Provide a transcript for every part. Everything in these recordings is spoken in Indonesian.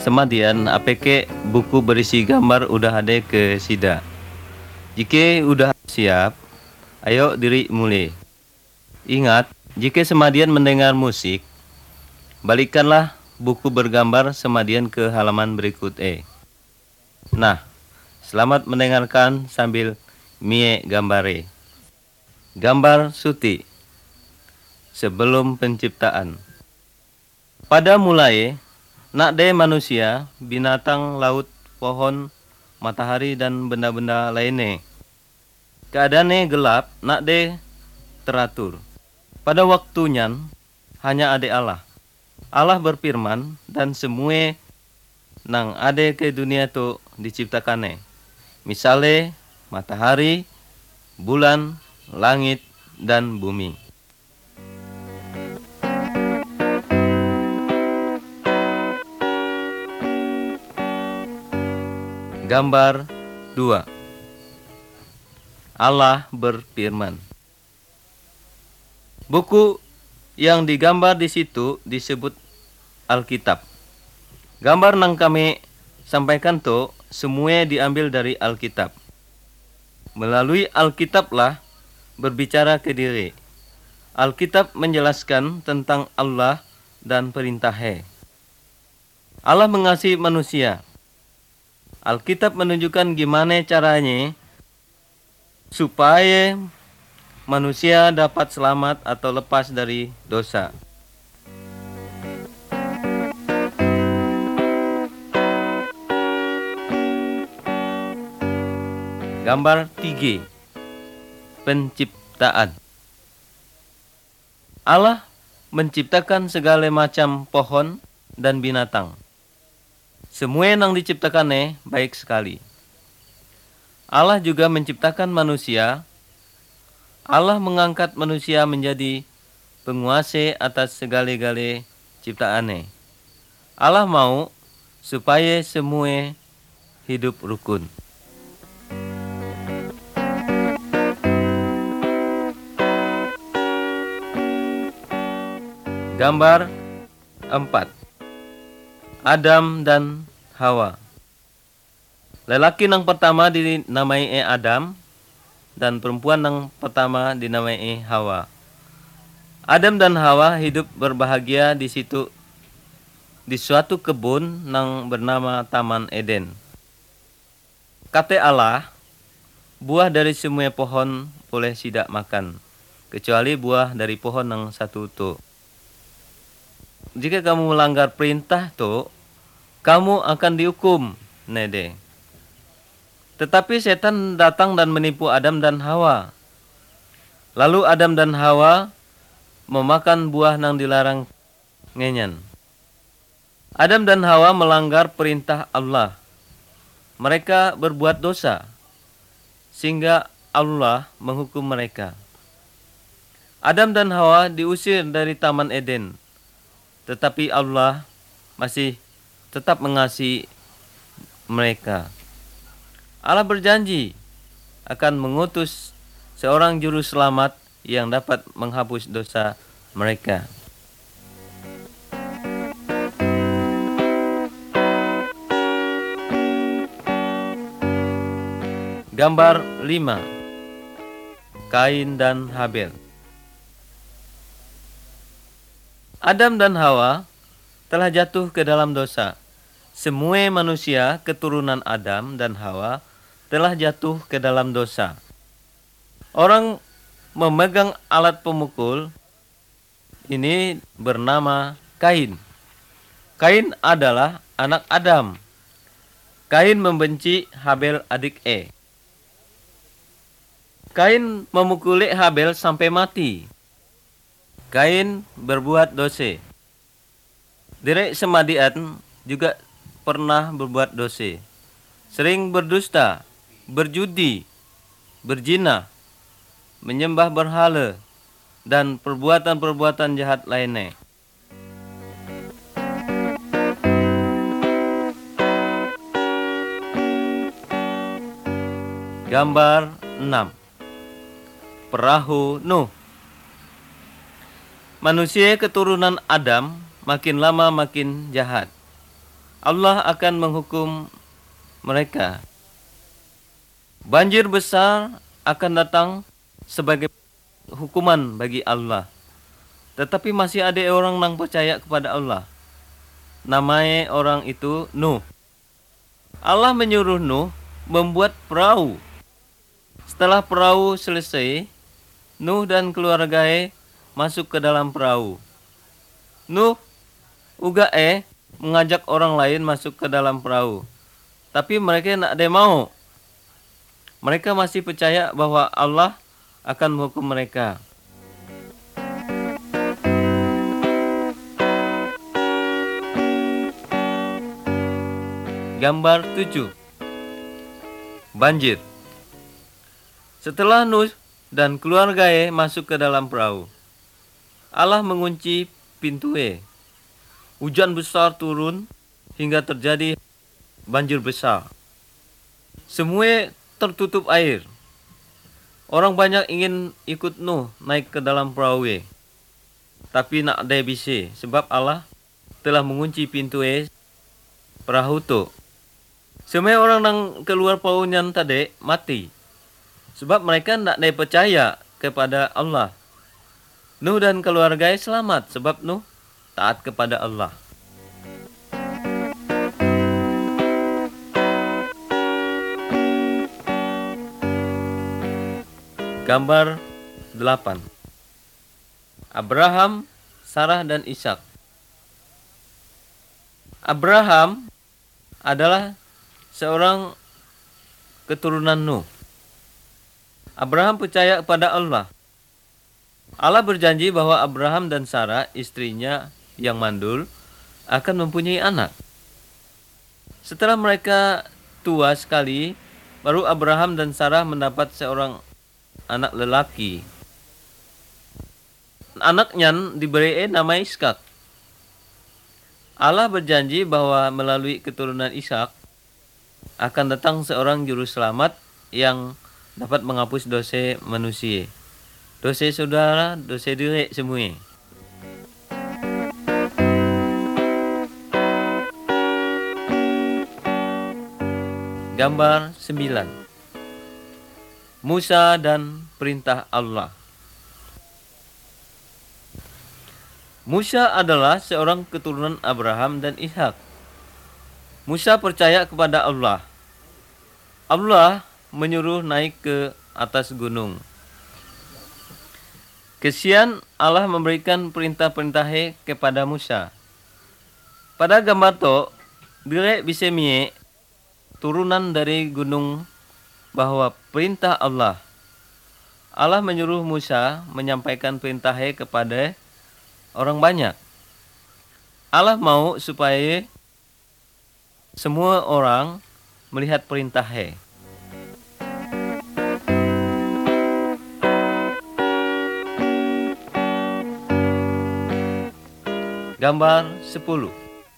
semadian APK buku berisi gambar udah ada ke sida. Jika udah siap, ayo diri mulai. Ingat, jika semadian mendengar musik, balikkanlah buku bergambar semadian ke halaman berikut Nah, selamat mendengarkan sambil mie gambare. Gambar Suti sebelum penciptaan. Pada mulai, nak de manusia, binatang, laut, pohon, matahari, dan benda-benda lainnya. Keadaannya gelap, nak de teratur. Pada waktunya, hanya ada Allah. Allah berfirman, dan semua nang ada ke dunia tu diciptakannya. Misalnya, matahari, bulan, langit, dan bumi. Gambar 2. Allah berfirman. Buku yang digambar di situ disebut Alkitab. Gambar nang kami sampaikan tuh semua diambil dari Alkitab. Melalui Alkitablah berbicara ke diri. Alkitab menjelaskan tentang Allah dan perintahnya. Allah mengasihi manusia. Alkitab menunjukkan gimana caranya supaya manusia dapat selamat atau lepas dari dosa. Gambar 3. Penciptaan. Allah menciptakan segala macam pohon dan binatang. Semua yang diciptakannya baik sekali. Allah juga menciptakan manusia. Allah mengangkat manusia menjadi penguasa atas segala-gala ciptaannya. Allah mau supaya semua hidup rukun. Gambar 4. Adam dan Hawa. Lelaki yang pertama dinamai Adam dan perempuan yang pertama dinamai Hawa. Adam dan Hawa hidup berbahagia di situ di suatu kebun yang bernama Taman Eden. Kata Allah, buah dari semua pohon boleh tidak makan, kecuali buah dari pohon yang satu itu. Jika kamu melanggar perintah tuh, kamu akan dihukum, nede. Tetapi setan datang dan menipu Adam dan Hawa. Lalu Adam dan Hawa memakan buah yang dilarang ngenyan. Adam dan Hawa melanggar perintah Allah. Mereka berbuat dosa, sehingga Allah menghukum mereka. Adam dan Hawa diusir dari Taman Eden. Tetapi Allah masih tetap mengasihi mereka. Allah berjanji akan mengutus seorang juru selamat yang dapat menghapus dosa mereka. Gambar 5. Kain dan Habel. Adam dan Hawa telah jatuh ke dalam dosa. Semua manusia keturunan Adam dan Hawa telah jatuh ke dalam dosa. Orang memegang alat pemukul ini bernama Kain. Kain adalah anak Adam. Kain membenci Habel adik Kain memukuli Habel sampai mati. Kain berbuat dosa. Direk semadian juga pernah berbuat dosa. Sering berdusta, berjudi, berzina, menyembah berhala, dan perbuatan-perbuatan jahat lainnya. Gambar 6. Perahu Nuh. Manusia keturunan Adam makin lama makin jahat. Allah akan menghukum mereka. Banjir besar akan datang sebagai hukuman bagi Allah. Tetapi masih ada orang yang percaya kepada Allah. Namanya orang itu Nuh. Allah menyuruh Nuh membuat perahu. Setelah perahu selesai, Nuh dan keluarganya masuk ke dalam perahu. Nuh juga mengajak orang lain masuk ke dalam perahu. Tapi mereka tidak ada mau. Mereka masih percaya bahwa Allah akan menghukum mereka. Gambar 7. Banjir. Setelah Nuh dan keluarganya masuk ke dalam perahu, Allah mengunci pintunya. Hujan besar turun hingga terjadi banjir besar. Semua tertutup air. Orang banyak ingin ikut Nuh naik ke dalam perahu, tapi nak ada bisa sebab Allah telah mengunci pintu perahu tu. Semua orang yang keluar perahunya tadi mati sebab mereka tidak ada percaya kepada Allah. Nuh dan keluarganya selamat sebab Nuh taat kepada Allah. Gambar 8. Abraham, Sarah dan Ishak. Abraham adalah seorang keturunan Nuh. Abraham percaya kepada Allah. Allah berjanji bahwa Abraham dan Sarah, istrinya yang mandul, akan mempunyai anak. Setelah mereka tua sekali, baru Abraham dan Sarah mendapat seorang anak lelaki. Anaknya diberi nama Ishak. Allah berjanji bahwa melalui keturunan Ishak akan datang seorang juru selamat yang dapat menghapus dosa manusia. Dosa saudara, dosa diri semua. Gambar 9. Musa dan perintah Allah. Musa adalah seorang keturunan Abraham dan Ishak. Musa percaya kepada Allah. Allah menyuruh naik ke atas gunung. Kemudian Allah memberikan perintah-perintahnya kepada Musa. Pada gambar itu, direk bisa mie turunan dari gunung bahwa perintah Allah. Allah menyuruh Musa menyampaikan perintahnya kepada orang banyak. Allah mau supaya semua orang melihat perintahnya. Gambar 10.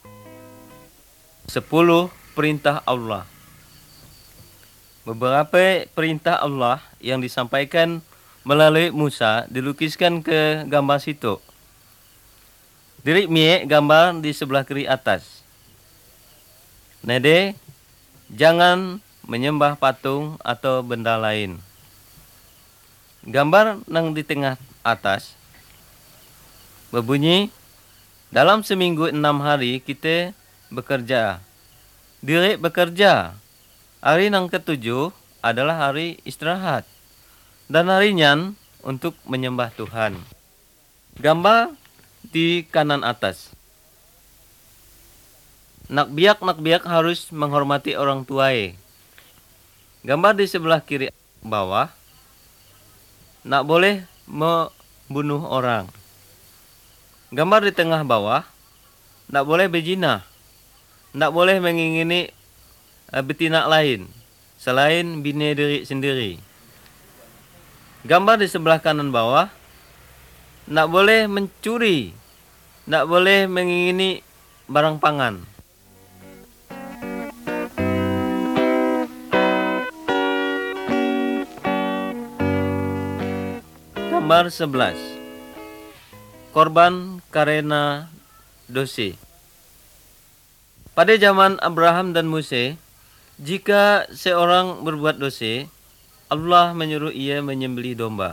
10 perintah Allah. Beberapa perintah Allah yang disampaikan melalui Musa dilukiskan ke gambar situ. Diri mie gambar di sebelah kiri atas. Nede, jangan menyembah patung atau benda lain. Gambar yang di tengah atas berbunyi, dalam seminggu 6 hari kita bekerja. Diri bekerja. Hari yang ketujuh adalah hari istirahat. Dan harinya untuk menyembah Tuhan. Gambar di kanan atas. Nak biak harus menghormati orang tua. Gambar di sebelah kiri bawah. Nak boleh membunuh orang. Gambar di tengah bawah. Nak boleh berzina. Nak boleh mengingini betina lain selain bini diri sendiri. Gambar di sebelah kanan bawah. Nak boleh mencuri. Nak boleh mengingini barang pangan. Gambar 11. Korban karena dosa. Pada zaman Abraham dan Musa, jika seorang berbuat dosa, Allah menyuruh ia menyembelih domba.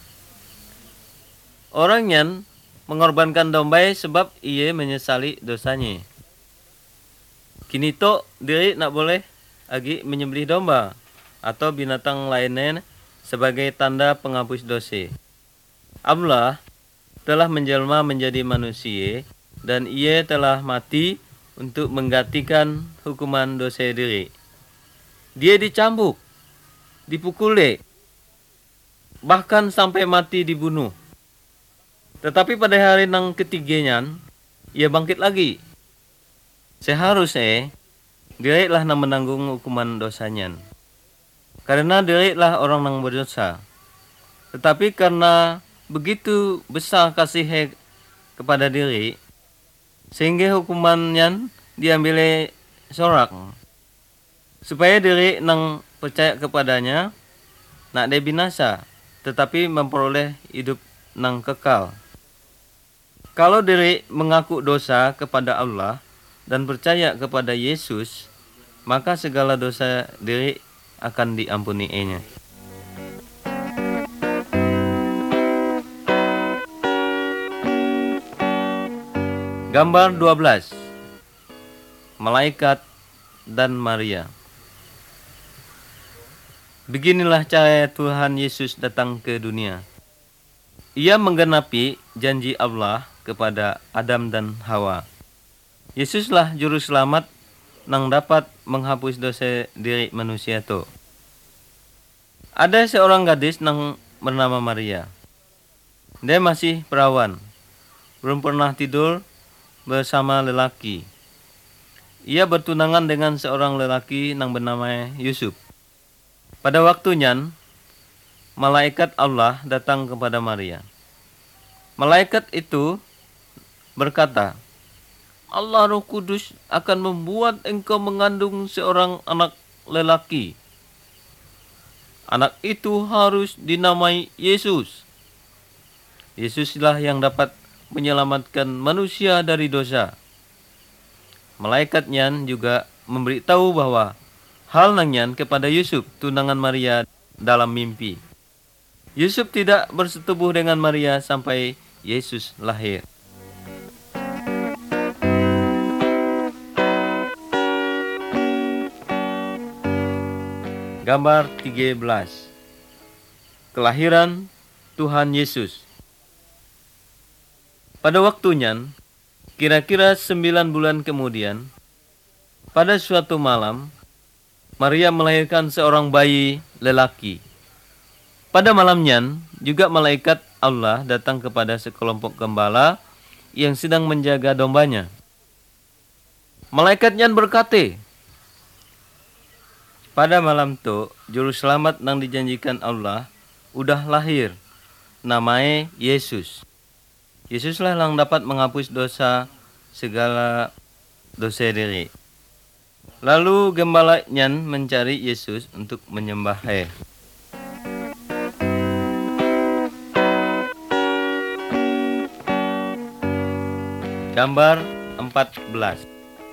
Orangnya mengorbankan domba sebab ia menyesali dosanya. Kini to diri nak boleh lagi menyembelih domba atau binatang lainnya sebagai tanda penghapus dosa. Allah telah menjelma menjadi manusia dan ia telah mati untuk menggantikan hukuman dosa diri. Dia dicambuk, dipukuli, bahkan sampai mati dibunuh. Tetapi pada hari yang ketiganya, ia bangkit lagi. Seharusnya, dirilah yang menanggung hukuman dosanya. Karena dirilah orang yang berdosa. Tetapi karena begitu besar kasih kepada diri, sehingga hukumannya diambil sorak. Supaya diri yang percaya kepadanya nak binasa, tetapi memperoleh hidup yang kekal. Kalau diri mengaku dosa kepada Allah dan percaya kepada Yesus, maka segala dosa diri akan diampuni-Nya. Gambar 12. Malaikat dan Maria. Beginilah cara Tuhan Yesus datang ke dunia. Ia menggenapi janji Allah kepada Adam dan Hawa. Yesuslah juru selamat yang dapat menghapus dosa diri manusia itu. Ada seorang gadis yang bernama Maria. Dia masih perawan, belum pernah tidur bersama lelaki. Ia bertunangan dengan seorang lelaki yang bernama Yusuf. Pada waktunya, malaikat Allah datang kepada Maria. Malaikat itu berkata, Allah Roh Kudus akan membuat engkau mengandung seorang anak lelaki. Anak itu harus dinamai Yesus. Yesuslah yang dapat menyelamatkan manusia dari dosa. Malaikatnya juga memberitahu bahwa hal nangyan kepada Yusuf, tunangan Maria dalam mimpi. Yusuf tidak bersetubuh dengan Maria sampai Yesus lahir. Gambar 13. Kelahiran Tuhan Yesus. Pada waktunya, kira-kira 9 bulan kemudian, pada suatu malam, Maria melahirkan seorang bayi lelaki. Pada malamnya, juga malaikat Allah datang kepada sekelompok gembala yang sedang menjaga dombanya. Malaikatnya berkata, pada malam itu, juru selamat yang dijanjikan Allah udah lahir, namanya Yesus. Yesuslah yang dapat menghapus dosa segala dosa diri. Lalu gembalanya mencari Yesus untuk menyembahnya. Gambar 14.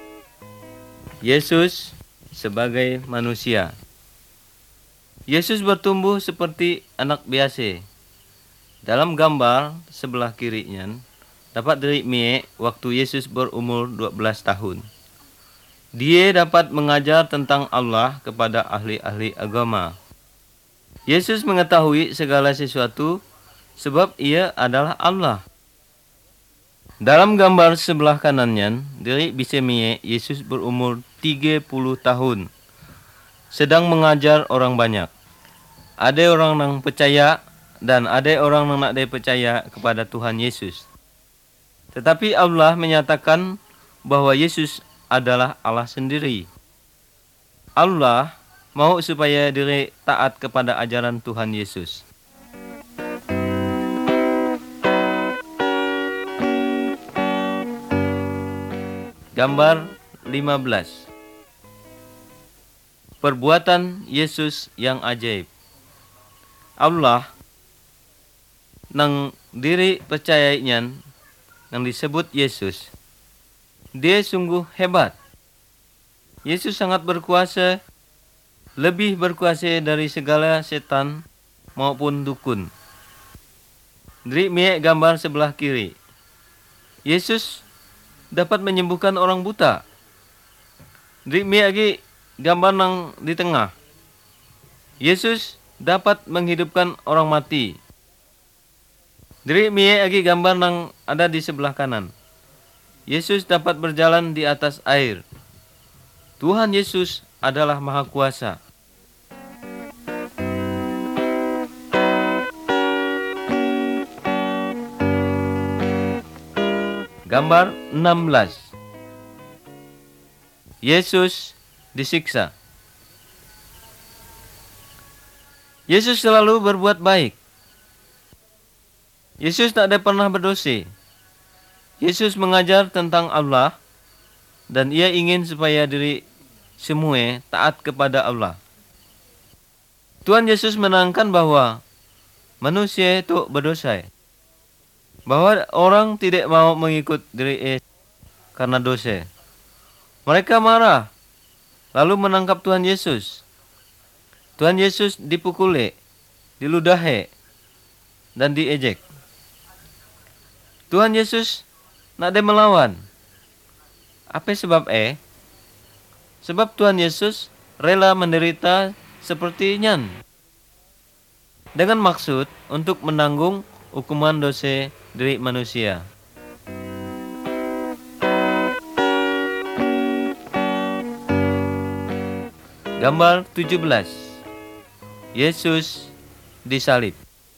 Yesus sebagai manusia. Yesus bertumbuh seperti anak biasa. Dalam gambar sebelah kirinya dapat dilihat waktu Yesus berumur 12 tahun. Dia dapat mengajar tentang Allah kepada ahli-ahli agama. Yesus mengetahui segala sesuatu sebab ia adalah Allah. Dalam gambar sebelah kanannya, diri bisa melihat Yesus berumur 30 tahun, sedang mengajar orang banyak. Ada orang yang percaya dan ada orang yang tidak percaya kepada Tuhan Yesus. Tetapi Allah menyatakan bahwa Yesus adalah Allah sendiri. Allah mau supaya diri taat kepada ajaran Tuhan Yesus. Gambar 15. Perbuatan Yesus yang ajaib. Allah nang diri percayanya yang disebut Yesus, dia sungguh hebat. Yesus sangat berkuasa, lebih berkuasa dari segala setan maupun dukun. Dari miek gambar sebelah kiri, Yesus dapat menyembuhkan orang buta. Dari miek lagi gambar nang di tengah, Yesus dapat menghidupkan orang mati. Dari miek lagi gambar nang ada di sebelah kanan, Yesus dapat berjalan di atas air. Tuhan Yesus adalah Maha Kuasa. Gambar 16. Yesus disiksa. Yesus selalu berbuat baik. Yesus tak ada pernah berdosa. Yesus mengajar tentang Allah dan ia ingin supaya diri semua taat kepada Allah. Tuhan Yesus menerangkan bahwa manusia itu berdosa, bahwa orang tidak mau mengikut diri karena dosa. Mereka marah, lalu menangkap Tuhan Yesus. Tuhan Yesus dipukuli, diludahi, dan diejek. Tuhan Yesus nak melawan. Apa sebab Sebab Tuhan Yesus rela menderita seperti nyan, dengan maksud untuk menanggung hukuman dosa dari manusia. Gambar 17. Yesus disalib.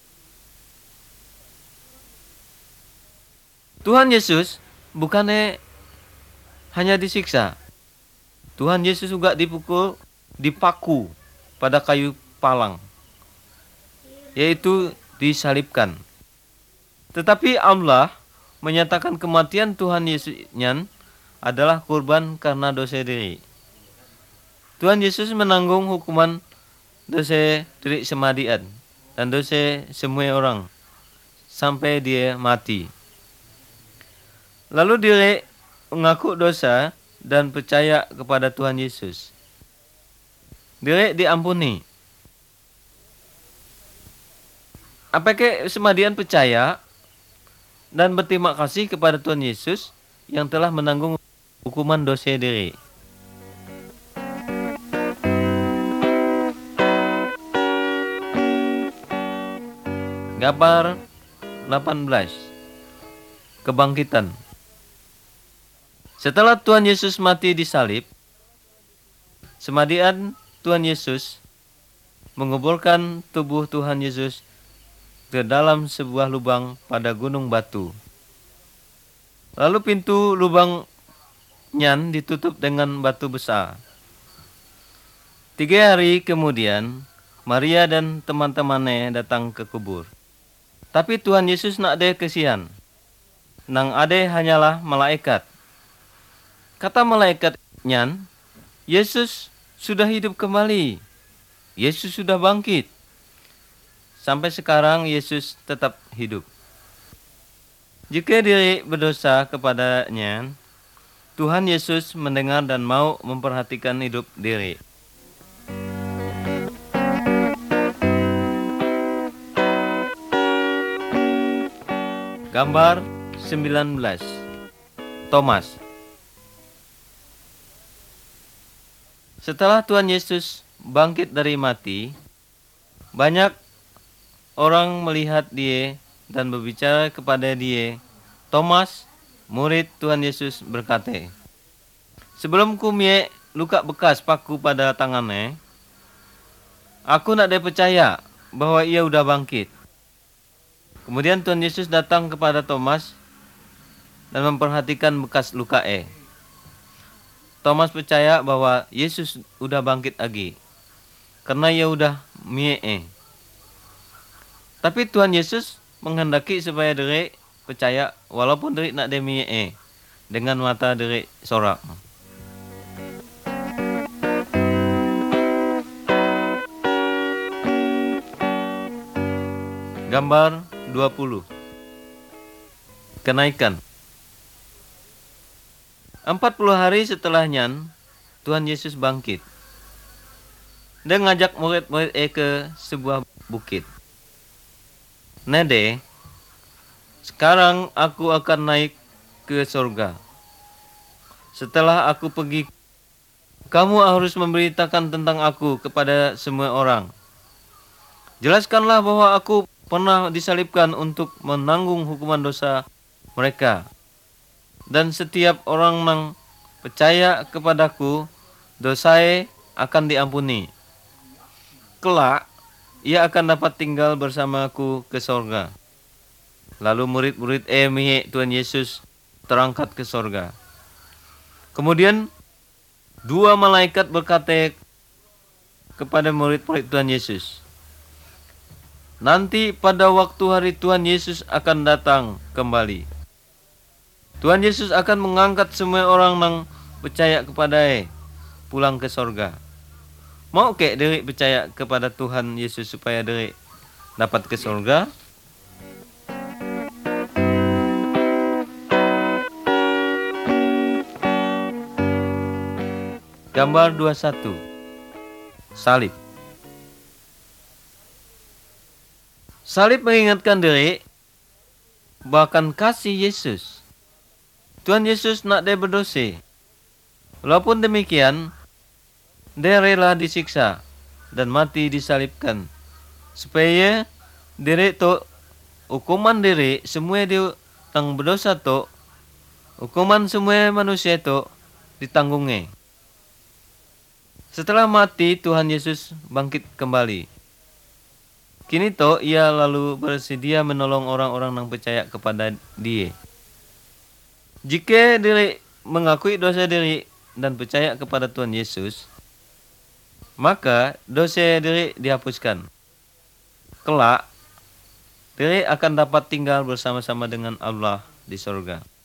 Tuhan Yesus bukannya hanya disiksa. Tuhan Yesus juga dipukul, dipaku pada kayu palang, yaitu disalibkan. Tetapi Allah menyatakan kematian Tuhan Yesus adalah kurban karena dosa diri. Tuhan Yesus menanggung hukuman dosa diri semadian dan dosa semua orang sampai dia mati. Lalu dia mengaku dosa dan percaya kepada Tuhan Yesus. Dia diampuni. Apakah semadian percaya dan berterima kasih kepada Tuhan Yesus yang telah menanggung hukuman dosa diri? Gambar 18. Kebangkitan. Setelah Tuhan Yesus mati disalib, semadian Tuhan Yesus menguburkan tubuh Tuhan Yesus ke dalam sebuah lubang pada gunung batu. Lalu pintu lubang nyan ditutup dengan batu besar. 3 hari kemudian, Maria dan teman-temannya datang ke kubur. Tapi Tuhan Yesus nak ada kesian. Nang ada hanyalah malaikat. Kata malaikat nyan, Yesus sudah hidup kembali. Yesus sudah bangkit. Sampai sekarang Yesus tetap hidup. Jika diri berdosa kepadanya, Tuhan Yesus mendengar dan mau memperhatikan hidup diri. Gambar 19. Thomas. Setelah Tuhan Yesus bangkit dari mati, banyak orang melihat dia dan berbicara kepada dia. Thomas, murid Tuhan Yesus, berkata, "Sebelum ku melihat luka bekas paku pada tangannya, aku nak dia percaya bahwa ia sudah bangkit." Kemudian Tuhan Yesus datang kepada Thomas dan memperhatikan bekas luka Thomas percaya bahwa Yesus sudah bangkit lagi karena ia sudah mie. Tapi Tuhan Yesus menghendaki supaya diri percaya walaupun diri nak demie dengan mata diri sorak. Gambar 20. Kenaikan. 40 hari setelahnya, Tuhan Yesus bangkit. Dia ngajak murid-murid ke sebuah bukit. Nede, sekarang aku akan naik ke surga. Setelah aku pergi, kamu harus memberitakan tentang aku kepada semua orang. Jelaskanlah bahwa aku pernah disalibkan untuk menanggung hukuman dosa mereka. Dan setiap orang yang percaya kepadaku, dosae akan diampuni. Kelak, ia akan dapat tinggal bersamaku ke sorga. Lalu murid-murid milik Tuhan Yesus terangkat ke sorga. Kemudian, dua malaikat berkata kepada murid-murid Tuhan Yesus, nanti pada waktu hari Tuhan Yesus akan datang kembali. Tuhan Yesus akan mengangkat semua orang yang percaya kepada pulang ke sorga. Mau kek diri percaya kepada Tuhan Yesus supaya diri dapat ke sorga? Gambar 21. Salib. Salib mengingatkan diri bahkan kasih Yesus. Tuhan Yesus nak dia berdosa. Walaupun demikian, dia rela disiksa dan mati disalibkan. Supaya diri tu, hukuman diri, semua dia yang berdosa tu, hukuman semua manusia tu ditanggungnya. Setelah mati, Tuhan Yesus bangkit kembali. Kini to ia lalu bersedia menolong orang-orang yang percaya kepada dia. Jika diri mengakui dosa diri dan percaya kepada Tuhan Yesus, maka dosa diri dihapuskan. Kelak, diri akan dapat tinggal bersama-sama dengan Allah di surga.